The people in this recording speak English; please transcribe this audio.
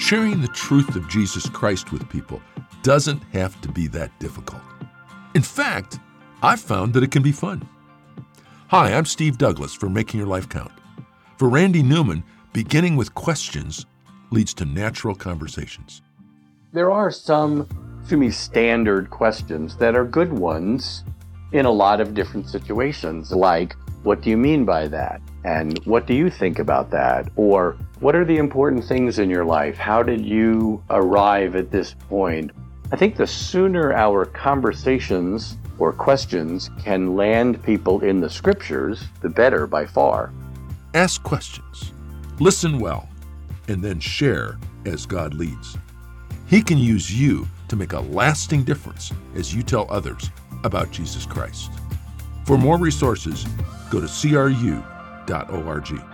Sharing the truth of Jesus Christ with people doesn't have to be that difficult. In fact, I've found that it can be fun. Hi, I'm Steve Douglas for Making Your Life Count. For Randy Newman, beginning with questions leads to natural conversations. There are some semi-standard questions that are good ones in a lot of different situations, like, what do you mean by that? And what do you think about that? Or what are the important things in your life? How did you arrive at this point? I think the sooner our conversations or questions can land people in the scriptures, the better by far. Ask questions, listen well, and then share as God leads. He can use you to make a lasting difference as you tell others about Jesus Christ. For more resources, go to cru.org.